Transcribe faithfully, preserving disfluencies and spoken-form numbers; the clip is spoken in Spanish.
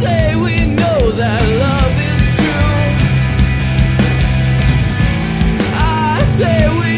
say we know that love is true. I say we